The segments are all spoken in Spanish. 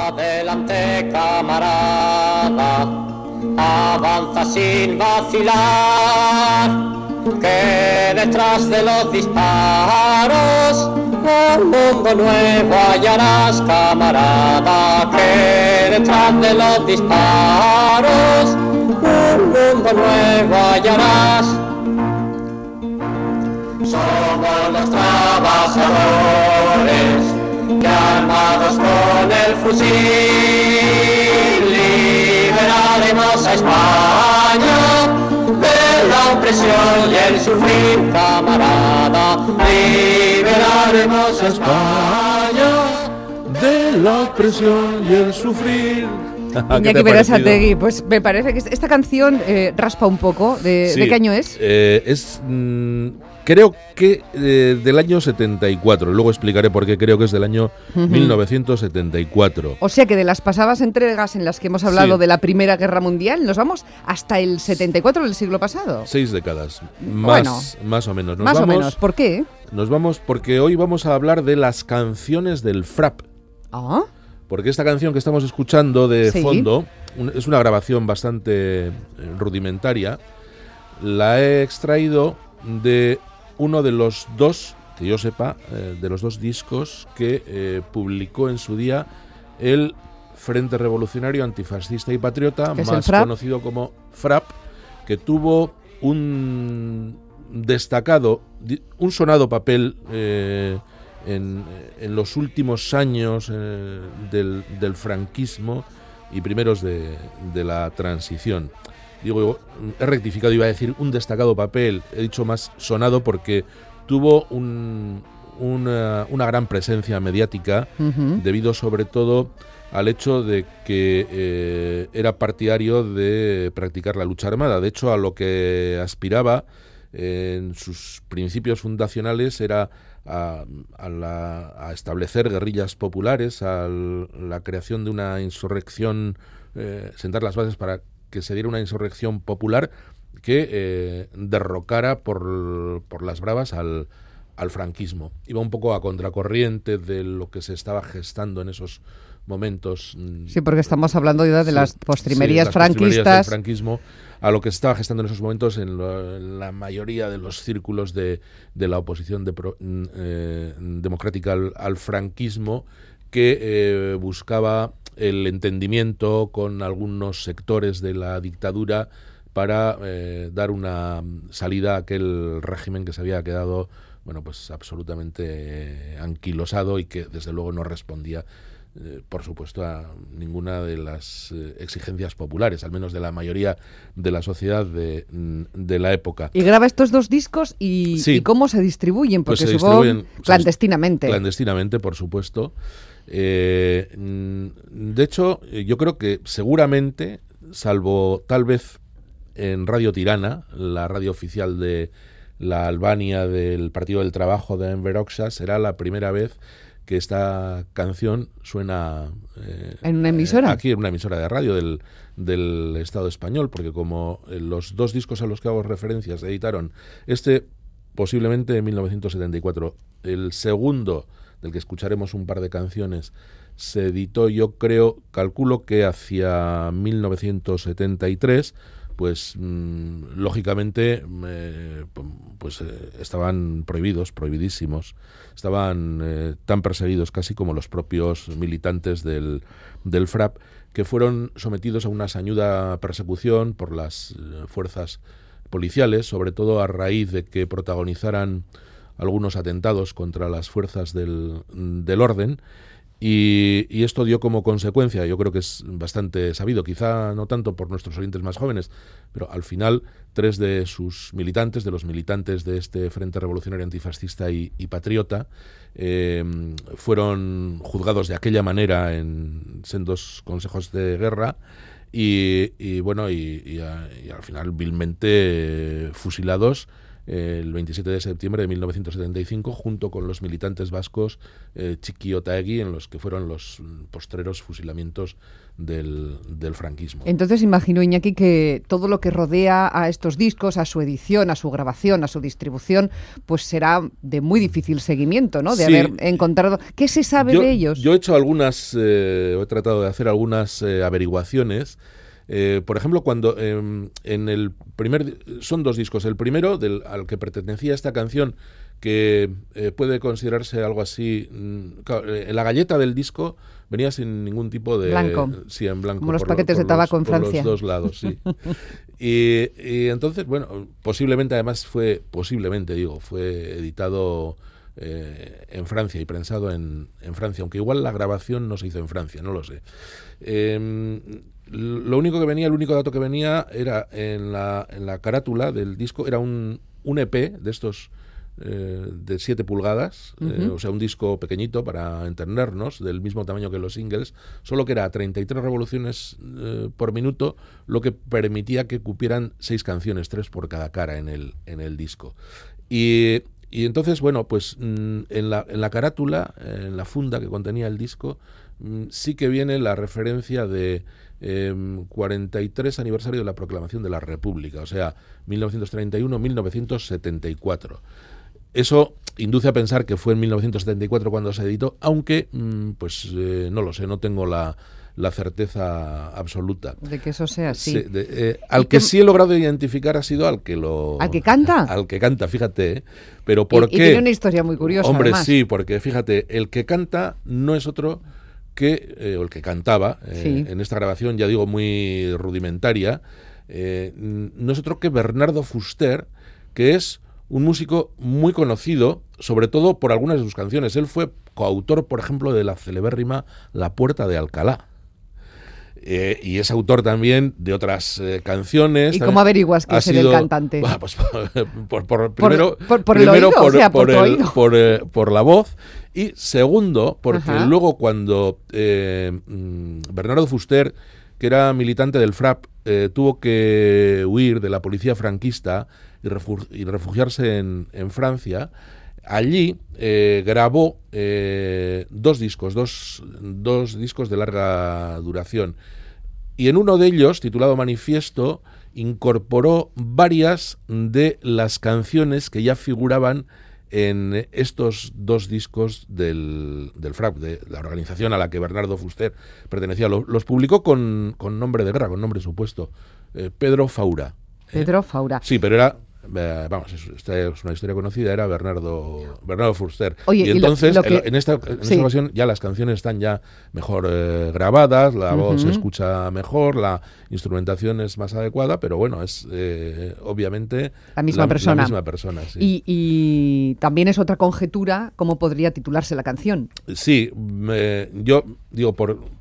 Adelante, camarada, avanza sin vacilar, que detrás de los disparos un mundo nuevo hallarás, camarada, que detrás de los disparos un mundo nuevo hallarás. Somos los trabajadores que armados con el fusil liberaremos a España de la opresión y el sufrir, camarada. Liberaremos a España de la opresión y el sufrir. Iñaki Berasategui, pues me parece que esta canción raspa un poco. ¿De qué año es? Creo que del año 74. Luego explicaré por qué creo que es del año 1974. O sea que de las pasadas entregas en las que hemos hablado de la Primera Guerra Mundial, nos vamos hasta el 74 del siglo pasado. 6 décadas. Más o menos. Más o menos. ¿Por qué? Nos vamos porque hoy vamos a hablar de las canciones del frap. ¿Ah? Porque esta canción que estamos escuchando de fondo es una grabación bastante rudimentaria. La he extraído de uno de los dos, que yo sepa, de los dos discos que publicó en su día el Frente Revolucionario Antifascista y Patriota, más conocido como FRAP, que tuvo un destacado, un sonado papel en los últimos años del franquismo y primeros de la transición. Digo, he rectificado, iba a decir un destacado papel, he dicho más sonado porque tuvo una gran presencia mediática, debido sobre todo al hecho de que era partidario de practicar la lucha armada. De hecho, a lo que aspiraba en sus principios fundacionales era a establecer guerrillas populares, a la creación de una insurrección, sentar las bases para que se diera una insurrección popular que derrocara por las bravas al franquismo. Iba un poco a contracorriente de lo que se estaba gestando en esos momentos. Sí, porque estamos hablando ya de las postrimerías franquistas. Postrimerías del franquismo, a lo que se estaba gestando en esos momentos en la mayoría de los círculos de la oposición democrática al franquismo, que buscaba el entendimiento con algunos sectores de la dictadura para dar una salida a aquel régimen que se había quedado, bueno, pues absolutamente anquilosado y que desde luego no respondía, por supuesto, a ninguna de las exigencias populares, al menos de la mayoría de la sociedad de la época. Y graba estos dos discos y ¿cómo se distribuyen? Porque pues supongo clandestinamente. Clandestinamente, por supuesto. De hecho, yo creo que seguramente, salvo tal vez en Radio Tirana, la radio oficial de la Albania del Partido del Trabajo de Enver Hoxha, será la primera vez que esta canción suena ¿en una emisora? Aquí en una emisora de radio del Estado español, porque como los dos discos a los que hago referencias se editaron, posiblemente en 1974, el segundo, del que escucharemos un par de canciones, se editó, yo calculo que hacia 1973, pues lógicamente estaban prohibidísimos, estaban tan perseguidos casi como los propios militantes del FRAP, que fueron sometidos a una sañuda persecución por las fuerzas policiales, sobre todo a raíz de que protagonizaran algunos atentados contra las fuerzas del orden, y esto dio como consecuencia, yo creo que es bastante sabido, quizá no tanto por nuestros oyentes más jóvenes, pero al final 3 de sus militantes, de los militantes de este Frente Revolucionario Antifascista y Patriota, fueron juzgados de aquella manera en sendos consejos de guerra, y al final vilmente fusilados el 27 de septiembre de 1975, junto con los militantes vascos Txiki Otaegi, en los que fueron los postreros fusilamientos del franquismo. Entonces imagino, Iñaki, que todo lo que rodea a estos discos, a su edición, a su grabación, a su distribución, pues será de muy difícil seguimiento, ¿no? De haber encontrado... ¿Qué se sabe de ellos? Yo he hecho he tratado de hacer algunas averiguaciones. Por ejemplo, cuando en el primer... Son dos discos. El primero, al que pertenecía esta canción, que puede considerarse algo así... en la galleta del disco venía sin ningún tipo de... Blanco. Sí, en blanco. Como los paquetes de tabaco en Francia. Por los dos lados, sí. y entonces, bueno, posiblemente fue editado en Francia y prensado en Francia, aunque igual la grabación no se hizo en Francia, no lo sé. El único dato que venía era en la carátula del disco, era un EP de estos de 7 pulgadas, o sea, un disco pequeñito para entendernos, del mismo tamaño que los singles, solo que era a 33 revoluciones por minuto, lo que permitía que cupieran 6 canciones, 3 por cada cara en el disco. Y entonces, bueno, pues en la carátula, en la funda que contenía el disco, sí que viene la referencia de 43 aniversario de la proclamación de la República, o sea, 1931-1974. Eso induce a pensar que fue en 1974 cuando se editó, aunque, no lo sé, no tengo la certeza absoluta. De que eso sea así. Sí, al que sí he logrado identificar ha sido al que canta. Al que canta, fíjate. Pero ¿por qué? Y tiene una historia muy curiosa, Hombre, además. Sí, porque fíjate, el que canta no es otro que, o el que cantaba, en esta grabación, ya digo, muy rudimentaria, no es otro que Bernardo Fuster, que es un músico muy conocido, sobre todo por algunas de sus canciones. Él fue coautor, por ejemplo, de la celebérrima La Puerta de Alcalá. Y es autor también de otras canciones. ¿Y cómo averiguas que es el cantante? Pues primero, por la voz, y segundo, porque luego cuando Bernardo Fuster, que era militante del FRAP, tuvo que huir de la policía franquista y refugiarse en Francia, allí grabó dos discos de larga duración, y en uno de ellos, titulado Manifiesto, incorporó varias de las canciones que ya figuraban en estos 2 discos del FRAP, de la organización a la que Bernardo Fuster pertenecía. Los publicó con nombre de guerra, con nombre supuesto, Pedro Faura. Pedro Faura. Sí, pero era... esta es una historia conocida, era Bernardo Fuster. Oye, y entonces, en esta ocasión, ya las canciones están ya mejor grabadas, la voz se escucha mejor, la instrumentación es más adecuada, pero bueno, es obviamente la misma persona. Sí. Y también es otra conjetura cómo podría titularse la canción. Sí, yo digo,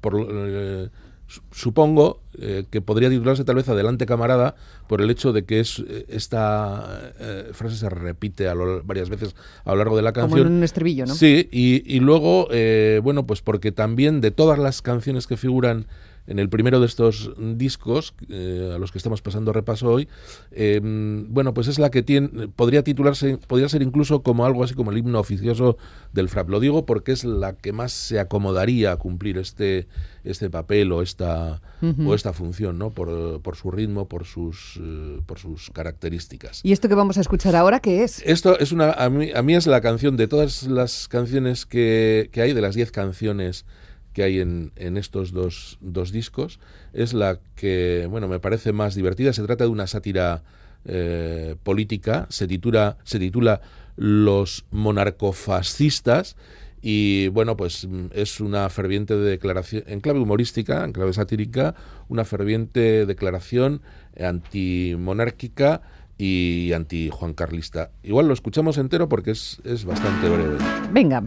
supongo que podría titularse tal vez Adelante camarada, por el hecho de que esta frase se repite varias veces a lo largo de la canción. Como en un estribillo, ¿no? Sí, y luego, pues porque también de todas las canciones que figuran en el primero de estos discos, a los que estamos pasando repaso hoy, pues es la que podría ser incluso como algo así como el himno oficioso del FRAP. Lo digo porque es la que más se acomodaría a cumplir este papel o esta función, ¿no? Por su ritmo, por sus características. ¿Y esto que vamos a escuchar ahora qué es? Esto es a mí es la canción de todas las canciones que hay, de las 10 canciones que hay en estos dos discos, es la que, me parece más divertida. Se trata de una sátira política, se titula Los monarcofascistas, y pues es una ferviente declaración, en clave humorística, en clave satírica, una ferviente declaración antimonárquica y anti-juancarlista. Igual lo escuchamos entero porque es bastante breve. Venga.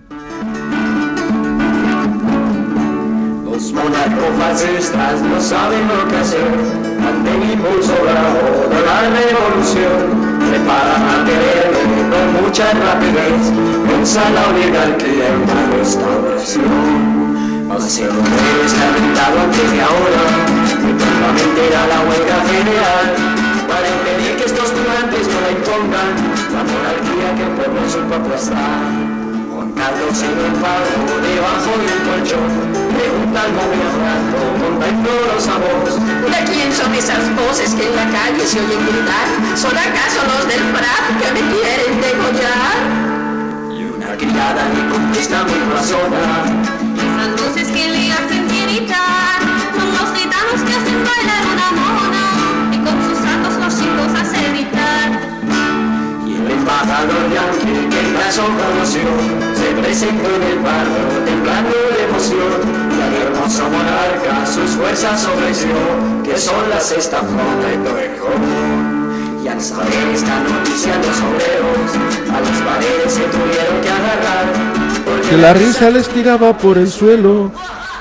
Los monarcofascistas no saben lo que hacer ante el impulso bravo de la revolución. Preparan a querer con mucha rapidez pensar la oligarquía en una restauración. Hacia donde está rentado antes de ahora, nuevamente irá la huelga general para impedir que estos tunantes no la impongan. la monarquía que el pueblo supo aplastar. Juan Carlos en un palo debajo del colchón, pregunta al móvil hablando, montando los a voz. ¿De quién son esas voces que en la calle se oyen gritar? ¿Son acaso los del Prat que me quieren degollar? Y una criada le contesta muy blasona: esas voces que le hacen gritar son los gitanos que hacen bailar una mona y con sus santos los chicos hacen gritar. Y el embajador yanqui que el caso conoció se presentó en el barrio temblando de emoción. Y al hermoso monarca sus fuerzas ofreció, que son la sexta flota de Torrejón. Y al saber esta noticia los obreros a las paredes se tuvieron que agarrar, que la risa les tiraba por el suelo.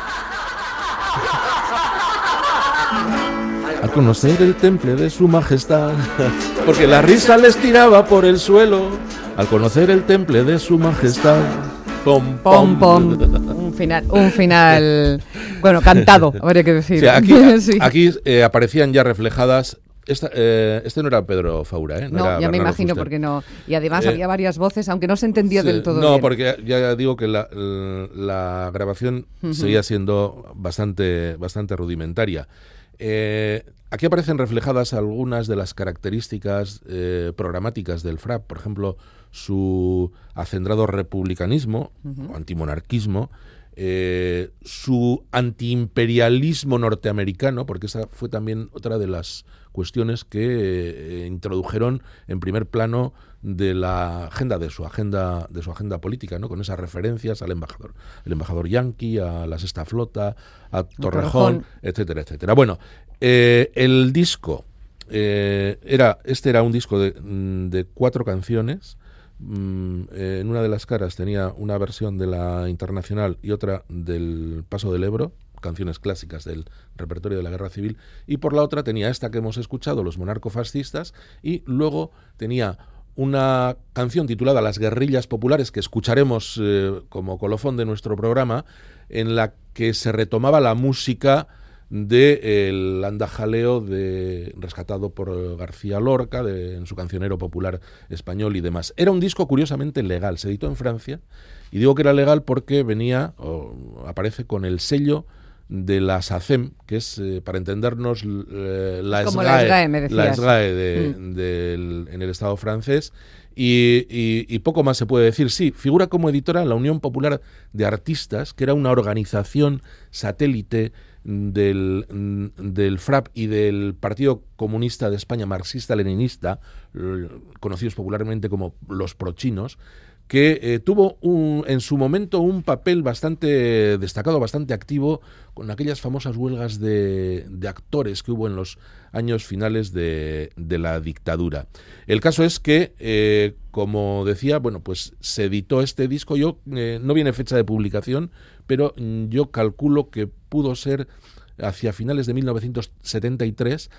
Al conocer el temple de su majestad, porque la risa les tiraba por el suelo. Al conocer el temple de su majestad. Pom, pom, pom. Un final, bueno, cantado, habría que decir. Sí, aquí, sí. Aquí aparecían ya reflejadas. Este no era Pedro Faura, ¿eh? No, ya me imagino, porque no. Y además había varias voces, aunque no se entendía del todo no, bien. porque ya digo que la grabación seguía siendo bastante rudimentaria. Aquí aparecen reflejadas algunas de las características programáticas del FRAP, por ejemplo, su acendrado republicanismo o antimonarquismo, su antiimperialismo norteamericano, porque esa fue también otra de las cuestiones que introdujeron en primer plano de la agenda de su agenda política, ¿no? Con esas referencias al embajador yanqui, a la Sexta Flota, a Torrejón, etcétera, etcétera. Bueno, el disco era un disco de 4 canciones. En una de las caras tenía una versión de la Internacional y otra del Paso del Ebro, canciones clásicas del repertorio de la Guerra Civil, y por la otra tenía esta que hemos escuchado, Los monarcofascistas, y luego tenía una canción titulada Las guerrillas populares, que escucharemos como colofón de nuestro programa, en la que se retomaba la música del andajaleo rescatado por García Lorca en su cancionero popular español y demás. Era un disco curiosamente legal, se editó en Francia, y digo que era legal porque aparece con el sello de la SACEM, que es, para entendernos, la SGAE en el Estado francés, y poco más se puede decir. Sí, figura como editora la Unión Popular de Artistas, que era una organización satélite del FRAP y del Partido Comunista de España marxista-leninista, conocidos popularmente como los prochinos, que tuvo en su momento un papel bastante destacado, bastante activo, con aquellas famosas huelgas de actores que hubo en los años finales de la dictadura. El caso es que, como decía, bueno, pues se editó este disco. No viene fecha de publicación, pero yo calculo que pudo ser hacia finales de 1973,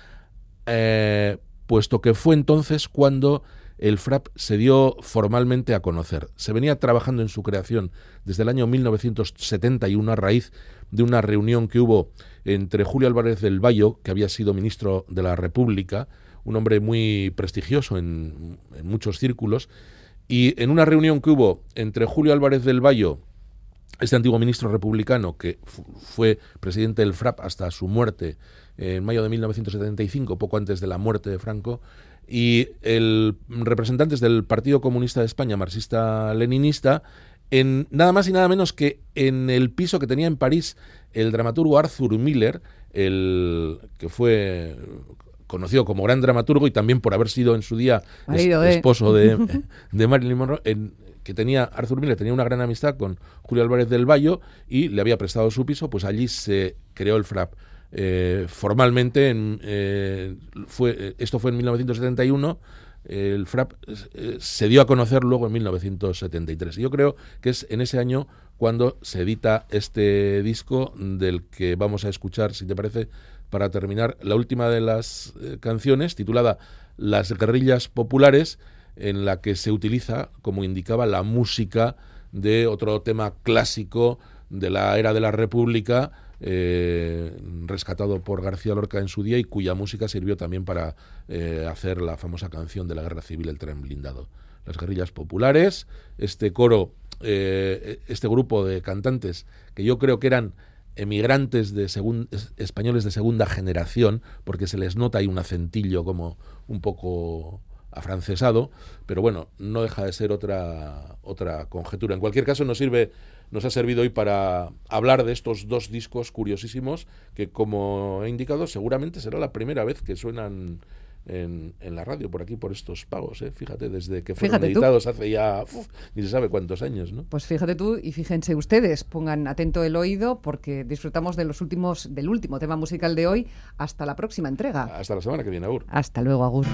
puesto que fue entonces cuando el FRAP se dio formalmente a conocer. Se venía trabajando en su creación desde el año 1971 a raíz de una reunión que hubo entre Julio Álvarez del Valle, que había sido ministro de la República, un hombre muy prestigioso en muchos círculos, y en una reunión que hubo entre Julio Álvarez del Valle, este antiguo ministro republicano que fue presidente del FRAP hasta su muerte en mayo de 1975, poco antes de la muerte de Franco, y representantes del Partido Comunista de España, marxista-leninista, en nada más y nada menos que en el piso que tenía en París el dramaturgo Arthur Miller, que fue conocido como gran dramaturgo y también por haber sido en su día esposo de Marilyn Monroe, que Arthur Miller tenía una gran amistad con Julio Álvarez del Valle y le había prestado su piso. Pues allí se creó el FRAP. Formalmente, esto fue en 1971, el FRAP se dio a conocer luego en 1973. Y yo creo que es en ese año cuando se edita este disco, del que vamos a escuchar, si te parece, para terminar, la última de las canciones, titulada Las guerrillas populares, en la que se utiliza, como indicaba, la música de otro tema clásico de la era de la República, rescatado por García Lorca en su día, y cuya música sirvió también para hacer la famosa canción de la Guerra Civil, El tren blindado. las guerrillas populares, este coro, este grupo de cantantes que yo creo que eran emigrantes españoles de segunda generación, porque se les nota ahí un acentillo como un poco afrancesado, pero bueno, no deja de ser otra conjetura. En cualquier caso, nos ha servido hoy para hablar de estos 2 discos curiosísimos que, como he indicado, seguramente será la primera vez que suenan en la radio por aquí, por estos pagos, ¿eh? Fíjate, desde que fueron editados hace ya ni se sabe cuántos años, ¿no? Pues fíjate tú, y fíjense ustedes, pongan atento el oído, porque disfrutamos del último tema musical de hoy. Hasta la próxima entrega. Hasta la semana que viene, Agur. Hasta luego, Agur.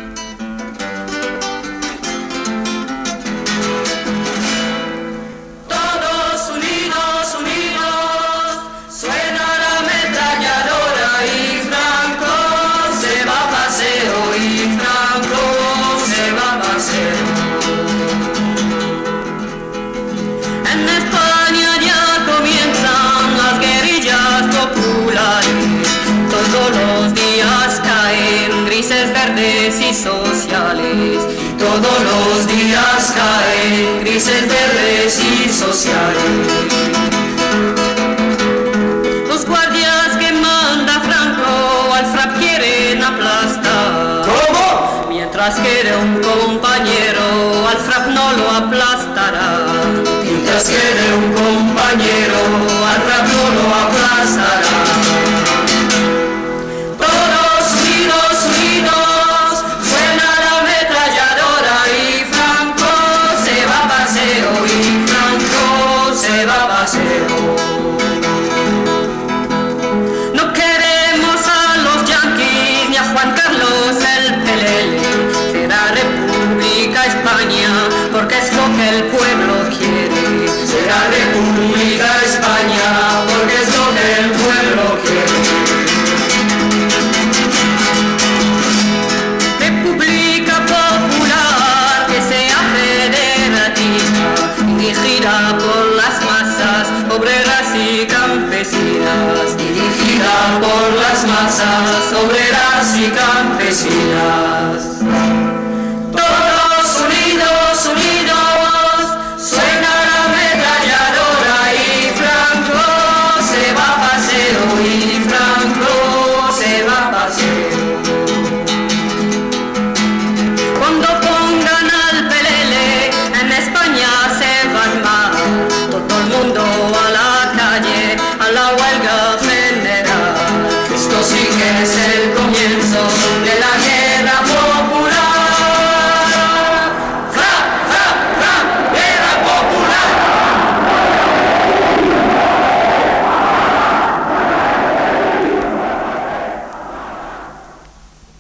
En España ya comienzan las guerrillas populares. Todos los días caen grises, verdes y sociales. Todos los días caen grises, verdes y sociales. Los guardias que manda Franco al FRAP quieren aplastar. ¿Cómo? Mientras quiere un compañero, al FRAP no lo aplastará. Mientras quiere un compañero, al FRAP no lo aplastará. Todos unidos, unidos, suena la ametralladora y Franco se va a paseo, y Franco se va a paseo. No queremos a los yanquis ni a Juan Carlos el pelele. Será República España, porque es lo que el pueblo quiere. Será República España, porque es lo que el pueblo quiere. República Popular, que sea federativa, dirigida por las masas obreras y campesinas. Dirigida por las masas obreras y campesinas.